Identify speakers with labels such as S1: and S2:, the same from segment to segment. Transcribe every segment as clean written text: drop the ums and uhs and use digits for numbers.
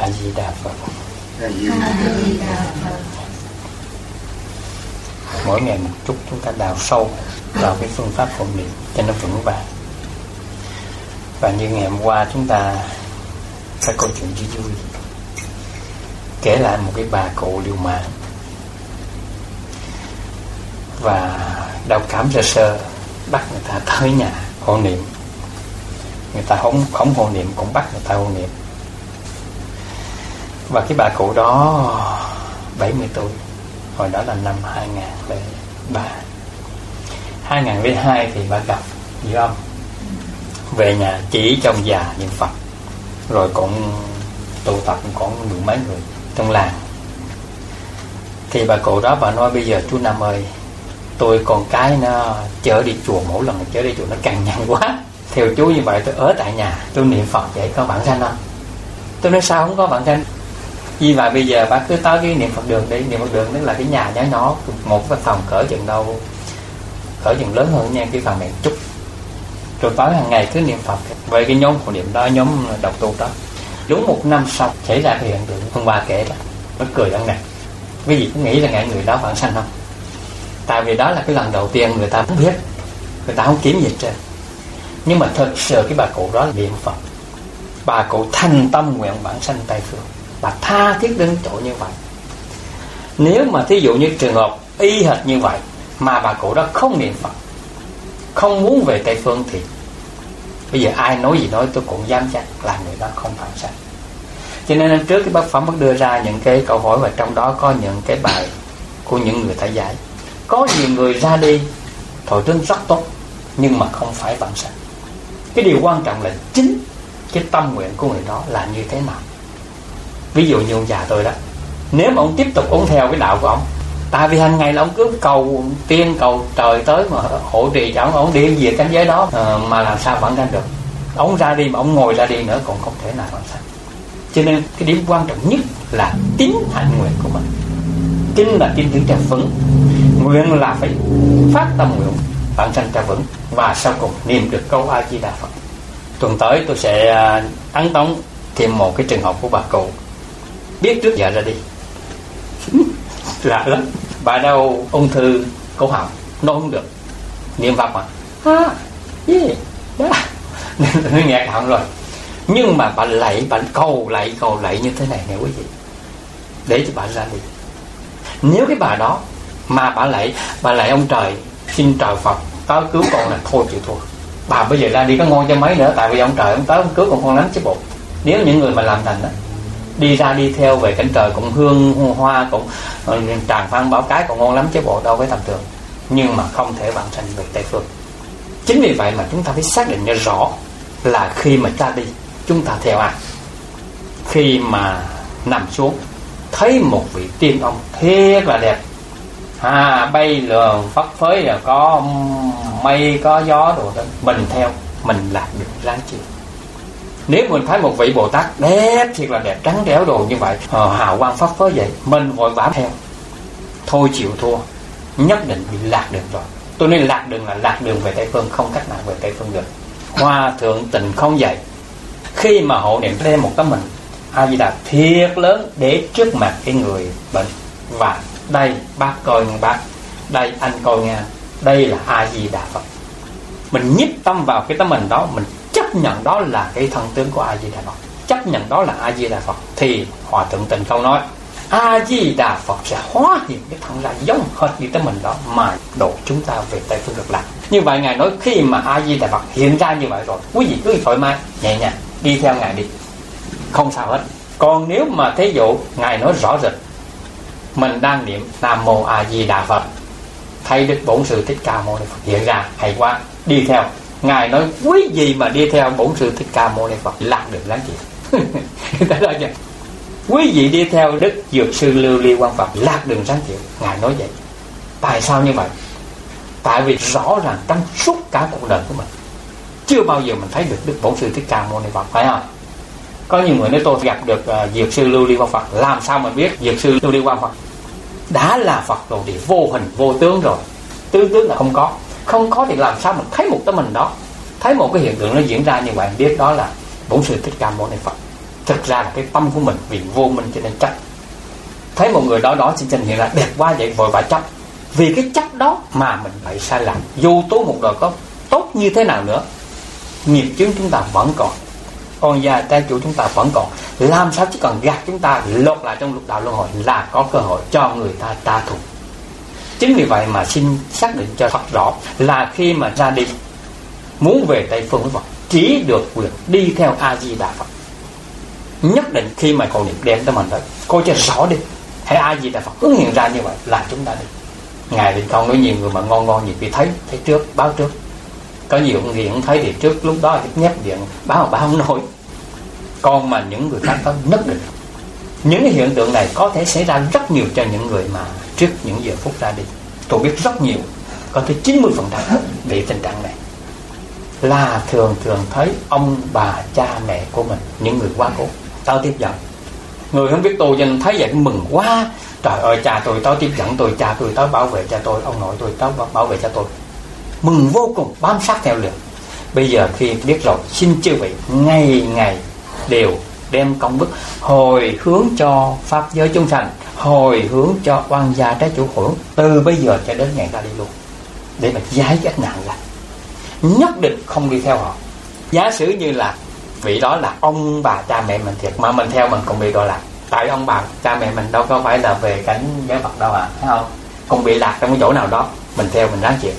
S1: Di Đà Phật. Mỗi ngày một chút chúng ta đào sâu vào cái phương pháp hộ niệm cho nó vững vàng. Và như ngày hôm qua chúng ta có câu chuyện vui vui kể lại một cái bà cụ liều mạng và đau cảm sơ sơ bắt người ta tới nhà hộ niệm. Người ta không hộ niệm cũng bắt người ta hộ niệm. Và cái bà cụ đó 70 tuổi, hồi đó là năm 2003. 2002 thì bà gặp Diệu Âm, về nhà chỉ trong già niệm Phật, rồi cũng tụ tập còn mười mấy người trong làng. Thì bà cụ đó bà nói: bây giờ chú Năm ơi, tôi con cái nó chở đi chùa, mỗi lần chở đi chùa nó cằn nhằn quá, theo chú như vậy tôi ở tại nhà tôi niệm Phật vậy có vãng sanh không? Tôi nói sao không có vãng sanh. Vì vậy bây giờ bác cứ tới cái niệm Phật đường đi. Niệm Phật đường tức là cái nhà nhỏ nhỏ, một cái phòng cỡ chừng đâu, cỡ chừng lớn hơn nha, cái phòng này chút, rồi tới hàng ngày cứ niệm Phật. Về cái nhóm hộ niệm đó, nhóm độc tu đó, đúng một năm sau xảy ra cái hiện tượng hôm qua kể là nó cười ăn nè. Quý vị có nghĩ là ngày người đó vãng sanh không? Tại vì đó là cái lần đầu tiên người ta không biết, người ta không kiếm gì trên. Nhưng mà thật sự cái bà cụ đó niệm Phật, bà cụ thành tâm nguyện vãng sanh Tây Phương, bà tha thiết đến chỗ như vậy. Nếu mà thí dụ như trường hợp y hệt như vậy mà bà cụ đó không niệm Phật, không muốn về Tây Phương, thì bây giờ ai nói gì nói tôi cũng dám chắc là người đó không vãng sanh. Cho nên trước cái bác Phẩm bác đưa ra những cái câu hỏi, và trong đó có những cái bài của những người thầy giải. Có nhiều người ra đi thọ tướng rất tốt nhưng mà không phải vãng sanh. Cái điều quan trọng là chính cái tâm nguyện của người đó là như thế nào. Ví dụ như ông già tôi đó, nếu mà ông tiếp tục ông theo cái đạo của ông, tại vì hàng ngày là ông cứ cầu tiên cầu trời tới mà hộ trì cho ông đi về cảnh giới đó, mà làm sao vãng sanh được. Ông ra đi mà ông ngồi ra đi nữa còn không thể nào vãng sanh. Cho nên cái điểm quan trọng nhất là tín hạnh nguyện của mình. Tín là tin tưởng cho vững, nguyện là phải phát tâm nguyện vãng sanh cho vững, và sau cùng niệm được câu A Di Đà Phật. Tuần tới tôi sẽ ấn tống thêm một cái trường hợp của bà cụ biết trước giờ ra đi. Lạ lắm. Bà đâu ung thư cổ họng, nó không được niệm Phật mà gì đó nên nó nghẹt họng rồi. Nhưng mà bà lạy, bà cầu lạy như thế này nè quý vị, để cho bà ra đi. Nếu cái bà đó mà bà lạy ông trời, xin trời Phật tới cứu con, là thôi chịu thua. Bà bây giờ ra đi có ngon cho mấy nữa, tại vì ông trời ông tới ông cứu con lắm chứ bộ. Nếu những người mà làm thành đó đi theo về cảnh trời cũng hương hoa, cũng tràng phan bảo cái còn ngon lắm chứ bộ, đâu phải tầm thường. Nhưng mà không thể vãng sanh về Tây Phương. Chính vì vậy mà chúng ta phải xác định cho rõ là khi mà ta đi chúng ta theo ai. Khi mà nằm xuống thấy một vị tiên ông thiệt là đẹp, bay lượn phất phới, rồi có mây có gió đồ đó, mình theo, mình lạc được ráng chịu. Nếu mình thấy một vị Bồ Tát đẹp thiệt là đẹp, trắng đéo đồ như vậy, hào quang phất phới vậy, mình vội vã theo, thôi chịu thua, nhất định bị lạc đường rồi. Tôi nên lạc đường là lạc đường về Tây Phương, không cách nào về Tây Phương được. Hòa thượng Tịnh Không dạy, khi mà hộ niệm đem một tấm mình A Di Đà thiệt lớn để trước mặt cái người bệnh, và đây bác coi nghe bác, đây anh coi nghe, đây là A Di Đà Phật. Mình nhiếp tâm vào cái tấm mình đó, mình chấp nhận đó là cái thân tướng của A Di Đà Phật, chấp nhận đó là A Di Đà Phật, thì Hòa thượng Tịnh Không nói A Di Đà Phật sẽ hóa hiện cái thân ra giống hệt như tấm mình đó mà độ chúng ta về Tây Phương Cực Lạc. Như vậy ngài nói khi mà A Di Đà Phật hiện ra như vậy rồi, quý vị cứ thoải mái nhẹ nhàng đi theo ngài đi, không sao hết. Còn nếu mà thí dụ ngài nói rõ rệt, mình đang niệm Nam Mô A Di Đà Phật, thấy Đức Bổn Sư Thích Ca Mâu Ni Phật hiện ra, hay quá, đi theo. Ngài nói quý gì mà đi theo Bổn Sư Thích Ca Mâu Ni Phật lạc được lắm chị. Thấy đó chưa? Quý vị đi theo Đức Dược Sư Lưu Ly Quang Phật lạc đường sáng chịu. Ngài nói vậy. Tại sao như vậy? Tại vì rõ ràng trong suốt cả cuộc đời của mình chưa bao giờ mình thấy được Đức Bổn Sư Thích Ca Mâu Ni Phật, phải không? Có nhiều người nói tôi gặp được Dược Sư Lưu Ly Quang Phật. Làm sao mà biết Dược Sư Lưu Ly Quang Phật đã là Phật đồ địa vô hình vô tướng rồi, tướng là không có. Không có thì làm sao mình thấy một tấm mình đó, thấy một cái hiện tượng nó diễn ra như vậy, biết đó là Bổn Sư Thích Ca Mâu Ni Phật. Thực ra là cái tâm của mình vì vô minh cho nên chấp. Thấy một người đó xin hiện ra đẹp quá vậy vội vã chấp. Vì cái chấp đó mà mình bị sai lầm. Dù tu một đời có tốt như thế nào nữa, nghiệp chướng chúng ta vẫn còn, con già trái chủ chúng ta vẫn còn. Làm sao chỉ cần gạt chúng ta lột lại trong lục đạo luân hồi là có cơ hội cho người ta trả thù. Chính vì vậy mà xin xác định cho thật rõ là khi mà ra đi muốn về Tây Phương với Phật, chỉ được quyền đi theo A Di Đà Phật. Nhất định khi mà cầu niệm đem tới mình tới coi cho rõ đi, hãy A Di Đà Phật ứng hiện ra như vậy là chúng ta đi. Ngài Định Công nói nhiều người mà ngon nhiều khi thấy trước báo trước. Có nhiều người cũng thấy thì trước lúc đó thì nhét điện báo không nổi. Còn mà những người khác có nhất định. Những cái hiện tượng này có thể xảy ra rất nhiều cho những người mà trước những giờ phút ra đi. Tôi biết rất nhiều, có tới 90% bị tình trạng này là thường thấy ông bà cha mẹ của mình, những người quá cố tao tiếp dẫn. Người không biết tu cho nên thấy vậy mừng quá. Trời ơi, cha tôi tao tiếp dẫn tôi, cha tôi tao bảo vệ cha tôi, ông nội tôi tao bảo vệ cha tôi. Mừng vô cùng, bám sát theo liền. Bây giờ khi biết rồi, xin chư vị ngày ngày đều đem công đức hồi hướng cho pháp giới chúng sanh, hồi hướng cho oan gia trái chủ hưởng, từ bây giờ cho đến ngày ra đi luôn, để mà giải các nạn là nhất định không đi theo họ. Giả sử như là vị đó là ông bà cha mẹ mình thiệt, mà mình theo mình cũng bị đọa lạc. Tại ông bà cha mẹ mình đâu có phải là về cảnh giới Phật đâu thấy không? Cũng bị lạc trong cái chỗ nào đó, mình theo mình đáng chịu.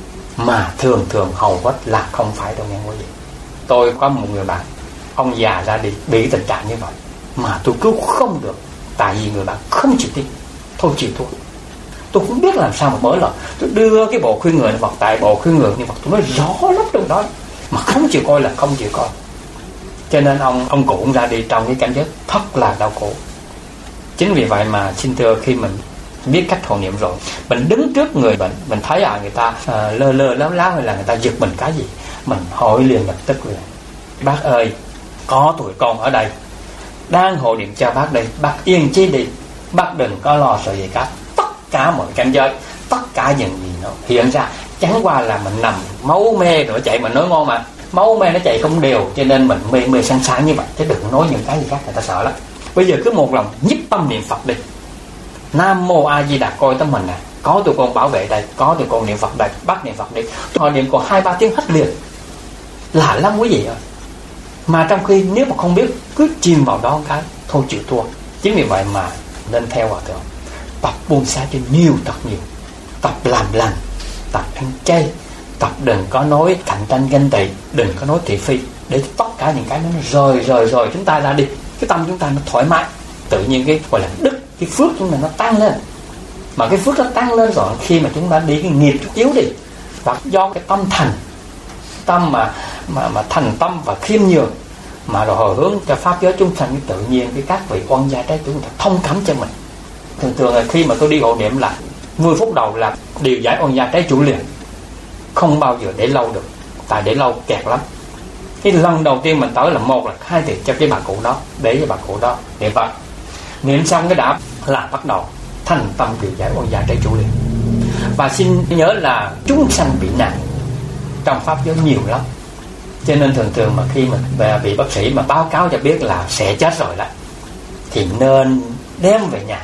S1: Mà thường hầu hết là không phải đâu nghe quý vị. Tôi có một người bạn, ông già ra đi bị tình trạng như vậy mà tôi cứu không được, tại vì người bạn không chịu tin, thôi chịu thua. Tôi không biết làm sao mà mở lời. Tôi đưa cái bộ khuyên người Phật, tại bộ khuyên người như Phật tôi nói rõ lắm trong đó, mà không chịu coi là không chịu coi. Cho nên ông cụ cũng ra đi trong cái cảnh giới thật là đau khổ. Chính vì vậy mà xin thưa, khi mình biết cách hộ niệm rồi, mình đứng trước người bệnh, mình thấy người ta lơ láo hay là người ta giật mình cái gì, mình hỏi liền lập tức liền: bác ơi, có tụi con ở đây đang hộ niệm cho bác đây, bác yên chí đi, bác đừng có lo sợ gì cả. Tất cả mọi cảnh giới, tất cả những gì nó hiện ra chẳng qua là mình nằm máu mê nữa chạy. Mình nói ngon mà máu mê nó chạy không đều, cho nên mình mê sáng như vậy, chứ đừng nói những cái gì khác, người ta sợ lắm. Bây giờ cứ một lòng nhiếp tâm niệm Phật đi, Nam Mô A Di Đà, coi tới mình nè, có tụi con bảo vệ đây, có tụi con niệm Phật đây, bắt niệm Phật đi. Họ niệm còn 2-3 tiếng hết liền, lạ lắm quý vị ơi. Mà trong khi nếu mà không biết, cứ chìm vào đó cái thôi chịu thua. Chính vì vậy mà nên theo hòa thượng, tập buông xả cho nhiều, thật nhiều, tập làm lành, tập ăn chay, tập đừng có nói cạnh tranh ganh tị, đừng có nói thị phi, để tất cả những cái nó rời chúng ta ra đi, cái tâm chúng ta nó thoải mái, tự nhiên cái gọi là đức, cái phước chúng ta nó tăng lên. Mà cái phước nó tăng lên rồi, khi mà chúng ta đi cái nghiệp chút yếu đi, và do cái tâm thành, tâm mà thành tâm và khiêm nhường, mà rồi hồi hướng cho pháp giới chúng sanh, tự nhiên cái các vị oan gia trái chủ người ta thông cảm cho mình. Thường là khi mà tôi đi hộ niệm là 10 phút đầu là điều giải oan gia trái chủ liền, không bao giờ để lâu được, tại để lâu kẹt lắm. Cái lần đầu tiên mình tới là 1 là 2 tiền cho cái bà cụ đó, để cho bà cụ đó niệm Phật, niệm xong cái đã là bắt đầu thành tâm điều giải oan gia trái chủ liền. Và xin nhớ là chúng sanh bị nạn trong pháp giới nhiều lắm, cho nên thường mà khi mà bị bác sĩ mà báo cáo cho biết là sẽ chết rồi đó, thì nên đem về nhà,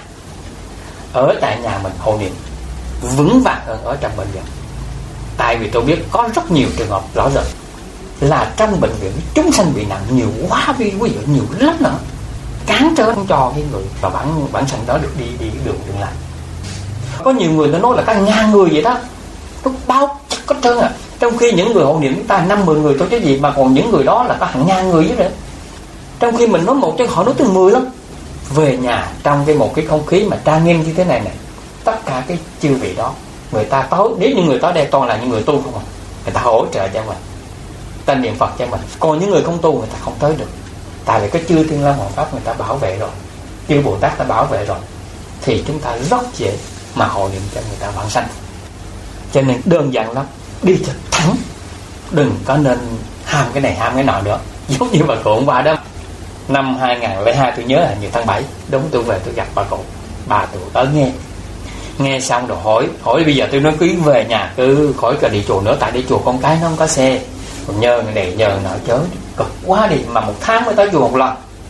S1: ở tại nhà mình hộ niệm vững vàng hơn ở trong bệnh viện. Tại vì tôi biết có rất nhiều trường hợp rõ rệt là trong bệnh viện chúng sanh bị nặng nhiều quá, vì quý vị nhiều lắm nữa, cản trở không cho cái người và bản sanh đó được đi đường lại. Có nhiều người nó nói là cả 1000 người vậy đó, nó bao chắc có trơn à. Trong khi những người hộ niệm chúng ta 5-10 người thôi chứ gì, mà còn những người đó là có hàng ngàn người dưới nữa. Trong khi mình nói một chứ họ nói tới 10 lắm. Về nhà trong một cái không khí mà trang nghiêm như thế này, tất cả cái chư vị đó, người ta tới, nếu như người tới đây toàn là những người tu không à, người ta hỗ trợ cho mình, ta niệm Phật cho mình. Còn những người không tu người ta không tới được, tại vì cái chư Thiên Long Hộ Pháp người ta bảo vệ rồi, chư Bồ Tát ta bảo vệ rồi, thì chúng ta rất dễ mà hộ niệm cho người ta vãng sanh. Cho nên đơn giản lắm, đi thật thẳng, đừng có nên ham cái này ham cái nọ nữa. Giống như bà cụ hôm qua đó, năm 2002 tôi nhớ là như tháng 7 đúng, tôi về tôi gặp bà cụ, bà tôi tới nghe xong rồi hỏi bây giờ tôi nói cứ về nhà, cứ khỏi cả đi chùa nữa, tại đi chùa con cái nó không có xe, còn nhờ người này nhờ nọ chớ cực quá đi, mà 1 tháng mới tới chùa 1 lần.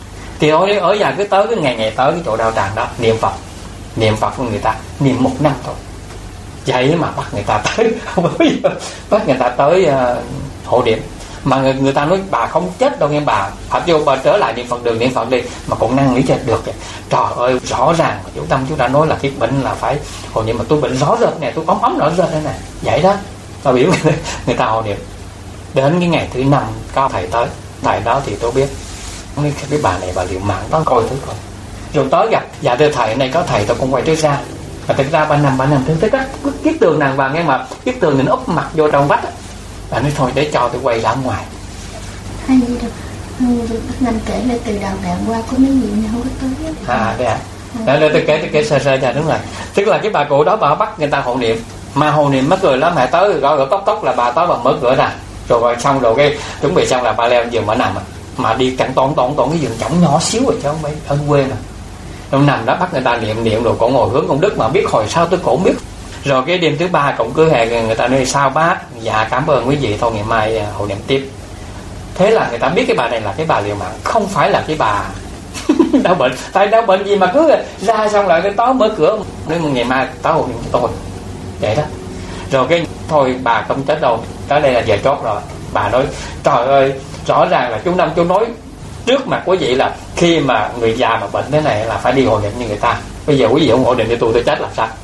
S1: Thì ở nhà cứ tới cái ngày tới cái chỗ đạo tràng đó niệm Phật của người ta niệm 1 năm thôi. Vậy mà bắt người ta tới không biết, bắt người ta tới hộ niệm. Mà người ta nói bà không chết đâu nghe bà, phải vô bà trở lại niệm Phật đường niệm Phật đi, mà còn năn nỉ chết được. Trời ơi, rõ ràng chú Tâm chú đã nói là cái bệnh là phải hộ niệm, mà tôi bệnh rõ rệt nè, tôi ấm rõ rệt đây nè. Vậy đó, tao biểu người ta hộ niệm. Đến cái ngày thứ 5 có thầy tới, thầy đó thì tôi biết cái bà này bà liều mạng đó, coi thử coi. Rồi tới gặp, dạ thưa thầy, này có thầy tôi cũng quay trở ra. Mà thực ra ba năm tới cái tường nàng vàng nghe, mà cái tường mình úp mặt vô trong vách á. Bà nói thôi để cho tôi quay ra ngoài.
S2: Hay gì đâu, Nam kể là từ đầu đoạn qua có mấy gì nào không có tới.
S1: Đây à. Tôi kể sơ ra đúng rồi. Tức là cái bà cụ đó bà bắt người ta hộ niệm, mà hộ niệm mất rồi lắm, mẹ tới gọi tóc là bà tới bà mở cửa ra. Rồi xong rồi cái chuẩn bị xong là bà leo giường bà nằm, mà đi cạnh toàn cái giường trống nhỏ xíu rồi chứ không phải ở quê mà. Ông nằm đó bắt người ta niệm rồi cổ ngồi hướng công đức, mà biết hồi sao tôi cổ biết. Rồi cái đêm thứ 3 cũng cứ hẹn người ta nói sao bác, dạ cảm ơn quý vị, thôi ngày mai hộ niệm tiếp. Thế là người ta biết cái bà này là cái bà liều mạng, không phải là cái bà đau bệnh. Tại đau bệnh gì mà cứ ra xong lại cái tối mở cửa nói ngày mai tối hộ niệm cho tôi, vậy đó. Rồi cái thôi bà không chết đâu, tới đây là giờ chót rồi. Bà nói trời ơi, rõ ràng là chú Năm chú nói trước mặt quý vị là khi mà người già mà bệnh thế này là phải đi hộ niệm như người ta. Bây giờ quý vị không hộ niệm cho tôi chết làm sao?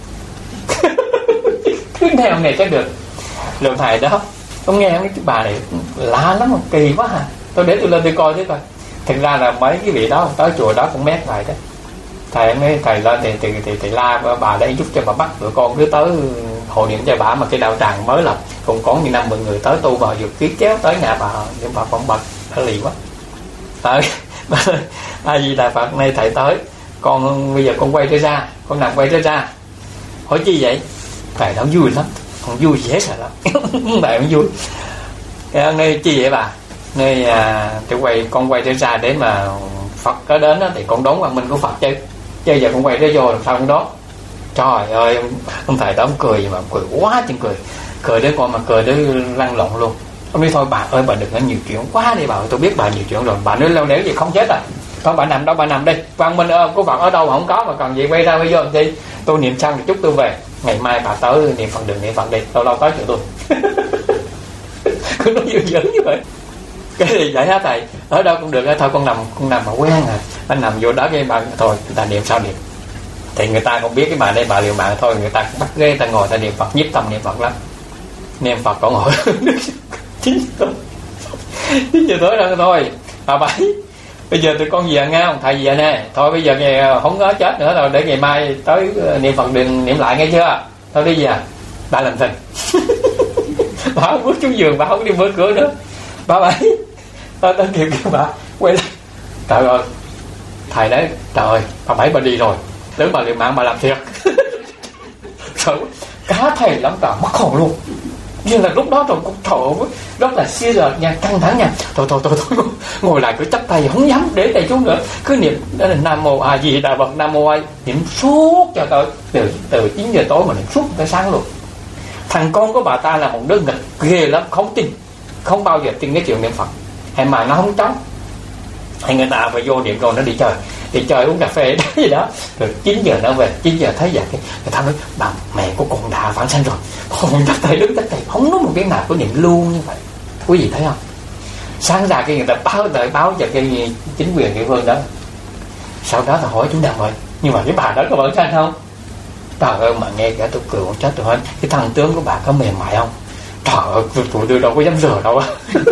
S1: Cứ theo này chắc được. Rồi thầy đó, ông nghe cái bà này lạ lắm, kỳ quá hả? Tôi để tôi lên tôi coi chứ coi. Thật ra là mấy cái vị đó tới chùa đó cũng mét lại đó. Thầy lên thì la bà đây giúp cho bà bắt tụi con cứ tới hộ niệm cho bà, mà cái đạo tràng mới lập cũng có như 50 người tới tu vào vừa ký chéo tới nhà bà, nhưng bà không bật nó lì quá. Tới ai gì là Phật, nay thầy tới, con bây giờ con quay trở ra, con nằm quay trở ra. Hỏi chi vậy? Thầy đó vui lắm, con vui dễ sợ lắm. Bà cũng vui. Cái nơi chi vậy bà? Nơi con quay trở ra để mà Phật có đến đó, thì con đón quang minh của Phật chứ. Chứ giờ con quay trở vô làm sao con đó? Trời ơi, ông thầy đó ông cười, mà cười quá chừng cười đến con mà cười đến lăn lộn luôn. Ông nói thôi bà ơi, bà đừng có nhiều chuyện quá đi bà ơi, tôi biết bà nhiều chuyện rồi. Bà nói lâu đéo gì không chết à? Thôi bà nằm đâu, bà nằm đi. Quang minh của Phật ở đâu mà không có, mà còn gì quay ra bây giờ làm chi? Tôi niệm xong thì chút tôi về. Ngày mai bà tới niệm Phật đường niệm Phật đi, lâu tới chỗ tôi. Cứ nói dữ như vậy. Cái gì vậy hả thầy? Ở đâu cũng được, thôi con nằm mà quen rồi. Anh nằm vô đó cái bà thôi, người ta niệm sao niệm. Thì người ta không biết cái bà đây bà liều mạng thôi, người ta bắt ghế người ta ngồi ta niệm Phật, nhiếp tâm niệm Phật lắm. Niệm Phật còn ngồi 9 giờ tối rồi thôi. Bà Bảy, bây giờ tụi con về nghe không? Thầy về nè. Thôi bây giờ nghe không có chết nữa rồi, để ngày mai tới niệm Phật đừng niệm lại nghe chưa? Thôi đi về. Bà làm thinh. Bà không bước xuống giường, bà không đi mở cửa nữa. Bà Bảy, tới kêu bà quay lại. Trời ơi, thầy đấy, trời ơi, bà Bảy bà đi rồi. Tưởng bà liều mạng bà làm thiệt. Sợ cá thầy lắm cả, mất hồn luôn. Nhưng là lúc đó tôi cũng thở rất là xia rợt nha, căng thẳng nha. Thôi ngồi lại cứ chắp tay, không dám để tay xuống nữa. Cứ niệm đó là Nam Mô A Di Đà Phật, Nam Mô A, niệm suốt cho tới từ 9 giờ tối mà niệm suốt tới sáng luôn. Thằng con của bà ta là một đứa nghịch ghê lắm, không tin, không bao giờ tin cái chuyện niệm Phật, hay mà nó không trống. Hay người ta phải vô niệm rồi nó đi chơi uống cà phê đó gì đó, rồi 9 giờ nó về. 9 giờ thấy vậy người ta nói bà mẹ của con đã phản sanh rồi. Con chắc thầy đứng chắc thầy không nói một cái nào có niệm luôn như vậy. Quý vị thấy không? Sáng ra cái người ta báo cho cái chính quyền địa phương đó. Sau đó ta hỏi chú Nam rồi, nhưng mà cái bà đó có phản sanh không? Trời ơi, mà nghe cả tôi cười con chết tôi hết. Cái thằng tướng của bà có mềm mại không? Trời ơi, tụi tôi đâu có dám rửa đâu.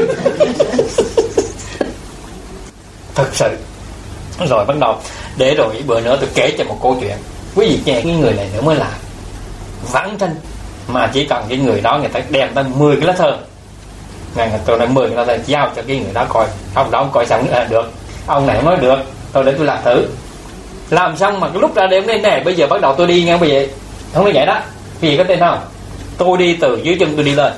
S1: Thật sự. Rồi bắt đầu để rồi bữa nữa tôi kể cho một câu chuyện. Quý vị nghe cái người này nữa mới là vãng sinh, mà chỉ cần cái người đó người ta đem tới 10 cái lá thơ. Ngày tôi nói 10 cái lá thơ giao cho cái người đó coi. Ông đó ông coi xong được. Ông này nói được, tôi để tôi làm thử. Làm xong mà cái lúc ra đêm đây nè, bây giờ bắt đầu tôi đi nghe quý vị. Không có vậy đó. Quý vị có tên không? Tôi đi từ dưới chân tôi đi lên.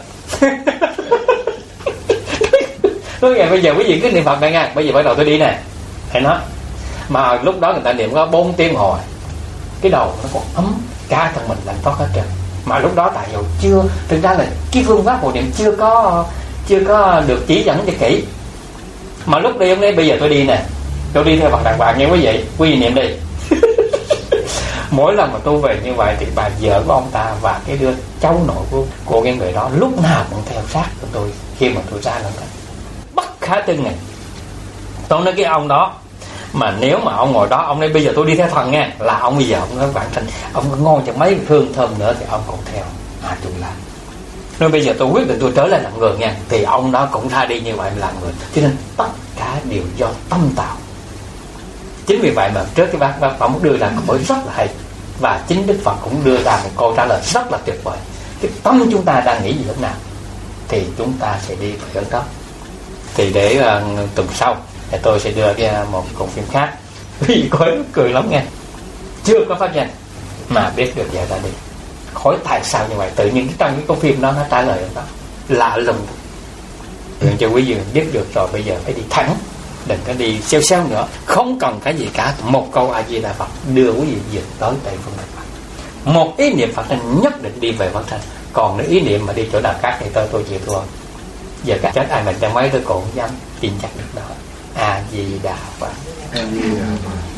S1: Nói nghe bây giờ quý vị cứ niệm Phật này nha. Bây giờ bắt đầu tôi đi nè. Thầy nói. Mà lúc đó người ta niệm có 4 tiếng hồi, cái đầu nó còn ấm, cả thân mình lạnh toát hết trơn. Mà lúc đó tại dù chưa, thực ra là cái phương pháp hộ niệm chưa có được chỉ dẫn cho kỹ. Mà lúc đi hôm nay bây giờ tôi đi nè, Tôi đi theo Phật đàng hoàng nha quý vị niệm đi. Mỗi lần mà tôi về như vậy thì bà vợ của ông ta và cái đứa cháu nội của cái người đó lúc nào cũng theo sát của tôi khi mà tôi ra lần đó, bất khả tư nghị. Tôi nói cái ông đó mà nếu mà ông ngồi đó, ông nói bây giờ tôi đi theo thần nha, là ông bây giờ ông nói vãng sanh, ông có ngon cho mấy hương thơm nữa thì ông còn theo tôi làm. Nói bây giờ tôi quyết định tôi trở lại làm người nha, thì ông đó cũng tha đi như vậy mà làm người. Cho nên tất cả đều do tâm tạo. Chính vì vậy mà trước cái bác Phẩm đưa ra câu hỏi rất là hay, và chính Đức Phật cũng đưa ra một câu trả lời rất là tuyệt vời. Cái tâm chúng ta đang nghĩ gì lúc nào thì chúng ta sẽ đi về hướng đó. Thì để tuần sau thì tôi sẽ đưa ra một bộ phim khác. Vì có cười lắm nghe, chưa có pháp danh mà biết được giải ra đi. Hỏi tại sao như vậy, tự nhiên trong cái câu phim đó nó trả lời đó lạ lùng. Nguyện cho quý vị biết được rồi, bây giờ phải đi thẳng, đừng có đi xeo xeo nữa, không cần cái gì cả. Một câu A Di Đà Phật đưa quý vị về tới Tây Phương Cực Lạc. Một ý niệm Phật sanh nhất định đi về Phật sanh. Còn nếu ý niệm mà đi chỗ nào khác thì tôi chịu thua. Giờ các chết ai mình cho mấy tôi cũng dám tin chắc được đó. A Di Đà Phật.
S3: A Di Đà Phật.